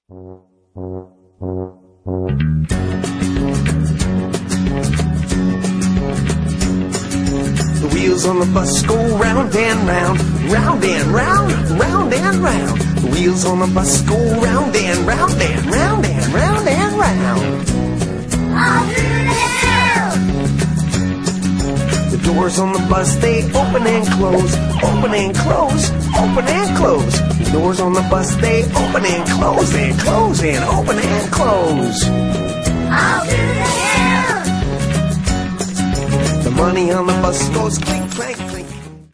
The wheels on the bus go round and round, round and round, round and round. The wheels on the bus go round and round and round and round and round. All through the town. The doors on the bus, they open and close, open and close, open and close. The doors on the bus, they open and close and close and open and close. All through the town. The money on the bus goes clink, clank, clink.